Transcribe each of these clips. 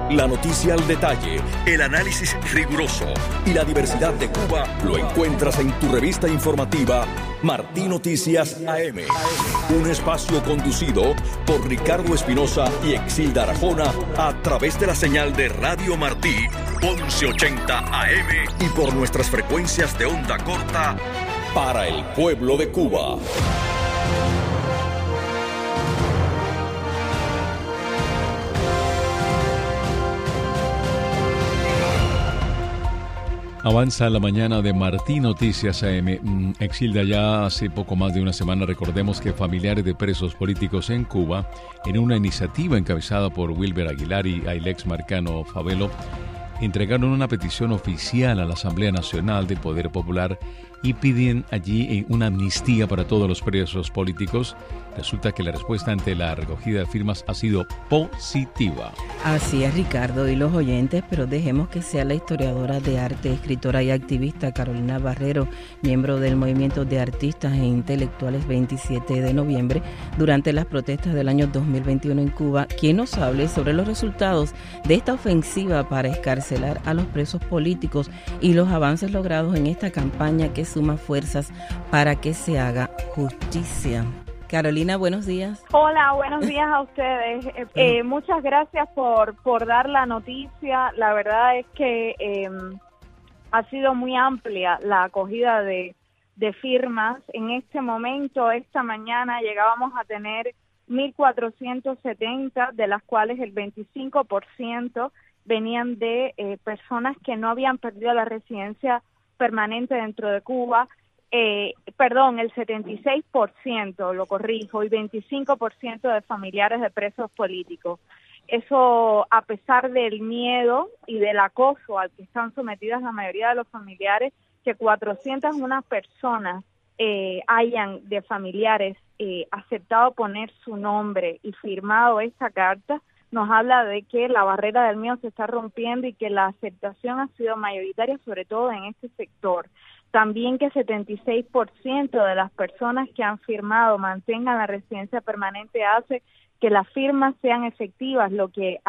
La noticia al detalle, el análisis riguroso y la diversidad de Cuba lo encuentras en tu revista informativa Martí Noticias AM. Un espacio conducido por Ricardo Espinosa y Exilda Arjona a través de la señal de Radio Martí 1180 AM y por nuestras frecuencias de onda corta para el pueblo de Cuba. Avanza la mañana de Martí Noticias AM. Exilda, ya hace poco más de una semana recordemos que familiares de presos políticos en Cuba, en una iniciativa encabezada por Wilber Aguilar y Ailex Marcano Favelo, entregaron una petición oficial a la Asamblea Nacional del Poder Popular y piden allí una amnistía para todos los presos políticos. Resulta que la respuesta ante la recogida de firmas ha sido positiva. Así es, Ricardo y los oyentes, pero dejemos que sea la historiadora de arte, escritora y activista Carolina Barrero, miembro del Movimiento de Artistas e Intelectuales 27 de noviembre, durante las protestas del año 2021 en Cuba, quien nos hable sobre los resultados de esta ofensiva para excarcelar a los presos políticos y los avances logrados en esta campaña que suma fuerzas para que se haga justicia. Carolina, buenos días. Hola, buenos días a ustedes. Muchas gracias por dar la noticia. La verdad es que ha sido muy amplia la acogida de firmas. En este momento, esta mañana, llegábamos a tener 1.470, de las cuales el 25% venían de personas que no habían perdido la residencia permanente dentro de Cuba. El 76%, lo corrijo, y 25% de familiares de presos políticos. Eso, a pesar del miedo y del acoso al que están sometidas la mayoría de los familiares, que 401 personas hayan de familiares aceptado poner su nombre y firmado esta carta, nos habla de que la barrera del miedo se está rompiendo y que la aceptación ha sido mayoritaria, sobre todo en este sector. También que 76% de las personas que han firmado mantengan la residencia permanente hace que las firmas sean efectivas, lo que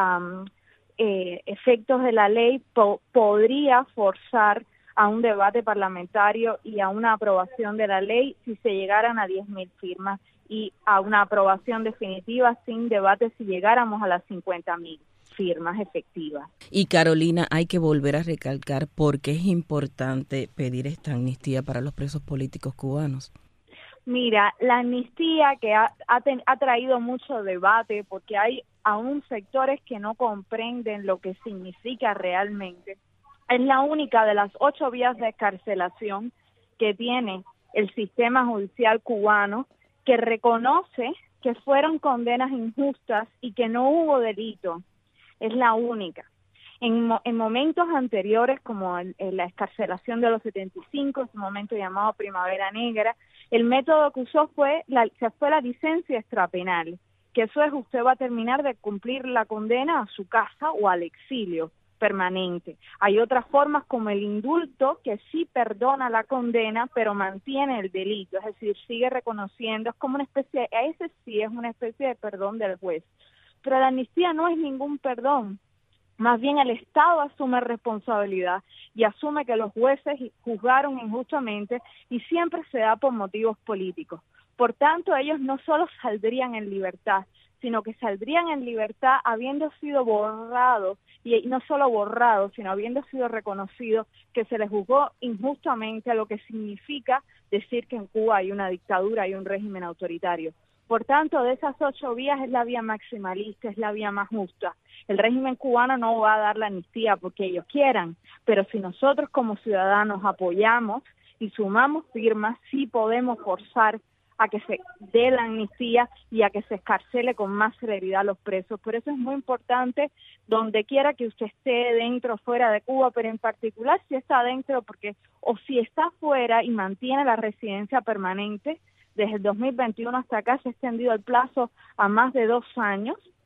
efectos de la ley podría forzar a un debate parlamentario y a una aprobación de la ley si se llegaran a 10.000 firmas y a una aprobación definitiva sin debate si llegáramos a las 50.000 firmas efectivas. Y Carolina, hay que volver a recalcar por qué es importante pedir esta amnistía para los presos políticos cubanos. Mira, la amnistía que ha traído mucho debate porque hay aún sectores que no comprenden lo que significa realmente. Es la única de las 8 vías de excarcelación que tiene el sistema judicial cubano que reconoce que fueron condenas injustas y que no hubo delito. Es la única. En momentos anteriores, como en la excarcelación de los 75, ese momento llamado Primavera Negra, el método que usó fue la licencia extrapenal, que eso es usted va a terminar de cumplir la condena a su casa o al exilio permanente. Hay otras formas como el indulto, que sí perdona la condena, pero mantiene el delito, es decir, sigue reconociendo, es como una especie, ese sí es una especie de perdón del juez. Pero la amnistía no es ningún perdón, más bien el Estado asume responsabilidad y asume que los jueces juzgaron injustamente y siempre se da por motivos políticos. Por tanto, ellos no solo saldrían en libertad, sino que saldrían en libertad habiendo sido borrados, y no solo borrados, sino habiendo sido reconocido que se les juzgó injustamente, lo que significa decir que en Cuba hay una dictadura, hay un régimen autoritario. Por tanto, de esas 8 vías es la vía maximalista, es la vía más justa. El régimen cubano no va a dar la amnistía porque ellos quieran, pero si nosotros como ciudadanos apoyamos y sumamos firmas, sí podemos forzar a que se dé la amnistía y a que se excarcele con más celeridad a los presos. Por eso es muy importante, donde quiera que usted esté dentro o fuera de Cuba, pero en particular si está dentro, porque o si está fuera y mantiene la residencia permanente, desde el 2021 hasta acá se ha extendido el plazo a más de 2 años,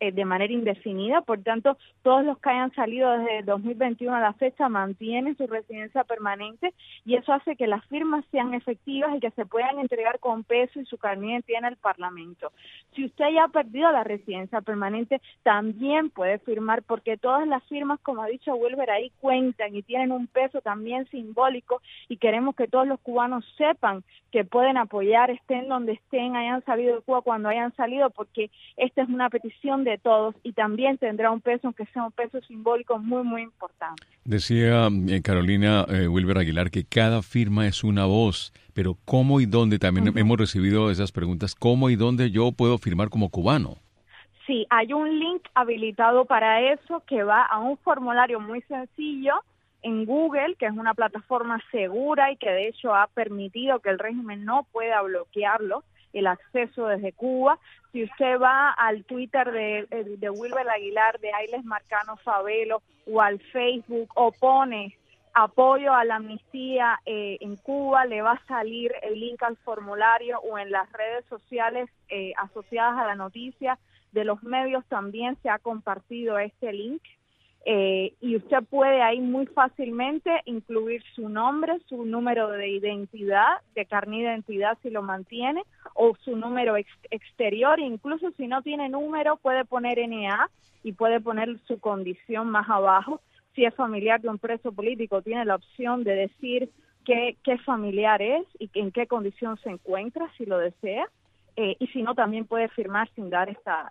de manera indefinida. Por tanto, todos los que hayan salido desde el 2021 a la fecha mantienen su residencia permanente, y eso hace que las firmas sean efectivas y que se puedan entregar con peso y su carnet de identidad en el Parlamento. Si usted ya ha perdido la residencia permanente, también puede firmar, porque todas las firmas, como ha dicho Wilber, ahí cuentan y tienen un peso también simbólico, y queremos que todos los cubanos sepan que pueden apoyar, estén donde estén, hayan salido de Cuba cuando hayan salido, porque esta es una petición de todos y también tendrá un peso, aunque sea un peso simbólico muy, muy importante. Decía Carolina Wilber Aguilar que cada firma es una voz, pero ¿cómo y dónde? También hemos recibido esas preguntas. ¿Cómo y dónde yo puedo firmar como cubano? Sí, hay un link habilitado para eso que va a un formulario muy sencillo en Google, que es una plataforma segura y que de hecho ha permitido que el régimen no pueda bloquearlo, el acceso desde Cuba. Si usted va al Twitter de Wilber Aguilar, de Ailes Marcano Favelo, o al Facebook, o pone apoyo a la amnistía en Cuba, le va a salir el link al formulario, o en las redes sociales asociadas a la noticia de los medios también se ha compartido este link. Y usted puede ahí muy fácilmente incluir su nombre, su número de identidad, de carnet de identidad si lo mantiene, o su número exterior. Incluso si no tiene número, puede poner NA y puede poner su condición más abajo. Si es familiar de un preso político, tiene la opción de decir qué familiar es y en qué condición se encuentra, si lo desea. Y si no, también puede firmar sin dar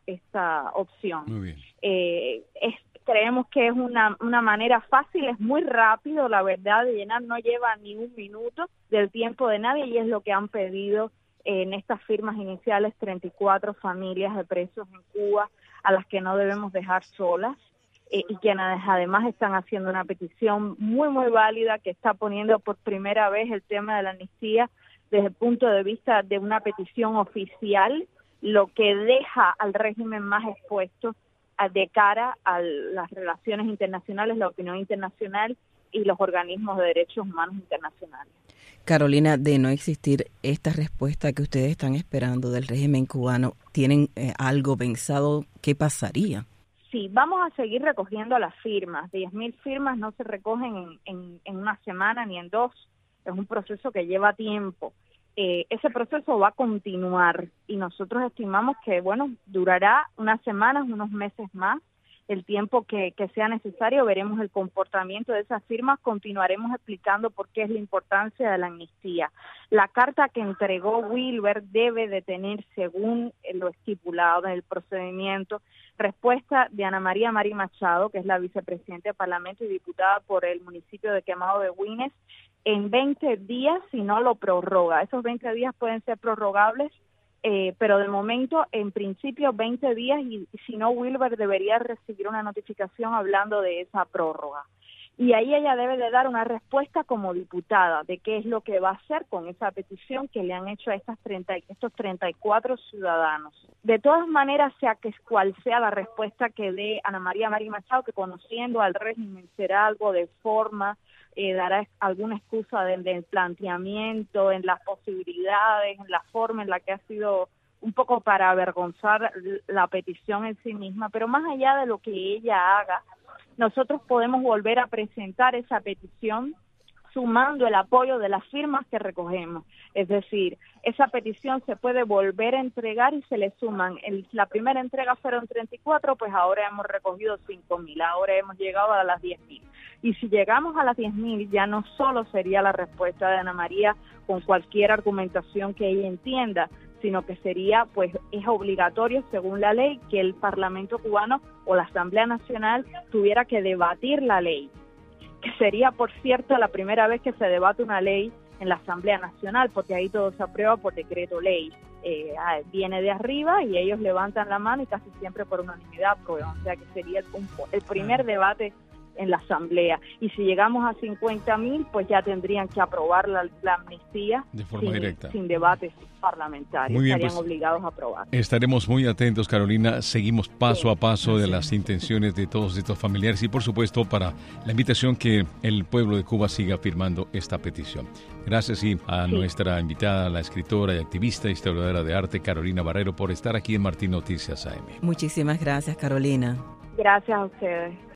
esta opción. Muy bien. Creemos que es una manera fácil, es muy rápido, la verdad, de llenar, no lleva ni un minuto del tiempo de nadie, y es lo que han pedido en estas firmas iniciales 34 familias de presos en Cuba, a las que no debemos dejar solas, y quienes además están haciendo una petición muy, muy válida, que está poniendo por primera vez el tema de la amnistía desde el punto de vista de una petición oficial, lo que deja al régimen más expuesto de cara a las relaciones internacionales, la opinión internacional y los organismos de derechos humanos internacionales. Carolina, de no existir esta respuesta que ustedes están esperando del régimen cubano, ¿tienen algo pensado? ¿Qué pasaría? Sí, vamos a seguir recogiendo las firmas. 10.000 firmas no se recogen en una semana ni en dos. Es un proceso que lleva tiempo. Ese proceso va a continuar y nosotros estimamos que, durará unas semanas, unos meses más, el tiempo que sea necesario. Veremos el comportamiento de esas firmas, continuaremos explicando por qué es la importancia de la amnistía. La carta que entregó Wilber debe de tener, según lo estipulado en el procedimiento, respuesta de Ana María Mari Machado, que es la vicepresidenta del Parlamento y diputada por el municipio de Quemado de Güines, en 20 días si no lo prorroga. Esos 20 días pueden ser prorrogables, pero de momento, en principio, 20 días, y si no, Wilber debería recibir una notificación hablando de esa prórroga. Y ahí ella debe de dar una respuesta como diputada de qué es lo que va a hacer con esa petición que le han hecho a estos 34 ciudadanos. De todas maneras, sea que cual sea la respuesta que dé Ana María Mari Machado, que conociendo al régimen será algo de forma, dará alguna excusa del planteamiento, en las posibilidades, en la forma en la que ha sido un poco para avergonzar la petición en sí misma, pero más allá de lo que ella haga, nosotros podemos volver a presentar esa petición sumando el apoyo de las firmas que recogemos. Es decir, esa petición se puede volver a entregar y se le suman. La primera entrega fueron 34, pues ahora hemos recogido 5.000, ahora hemos llegado a las 10.000. Y si llegamos a las 10.000, ya no solo sería la respuesta de Ana María con cualquier argumentación que ella entienda, sino que sería, pues es obligatorio según la ley que el Parlamento cubano o la Asamblea Nacional tuviera que debatir la ley, que sería, por cierto, la primera vez que se debate una ley en la Asamblea Nacional, porque ahí todo se aprueba por decreto ley. Viene de arriba y ellos levantan la mano y casi siempre por unanimidad aprueban. O sea que sería el primer debate la Asamblea. Y si llegamos a 50.000, pues ya tendrían que aprobar la amnistía de forma directa, sin debates parlamentarios. Muy bien, estarían pues, obligados a aprobar. Estaremos muy atentos, Carolina. Seguimos paso a paso de las intenciones de todos estos familiares y, por supuesto, para la invitación que el pueblo de Cuba siga firmando esta petición. Gracias y a nuestra invitada, la escritora y activista historiadora de arte, Carolina Barrero, por estar aquí en Martín Noticias AM. Muchísimas gracias, Carolina. Gracias a ustedes.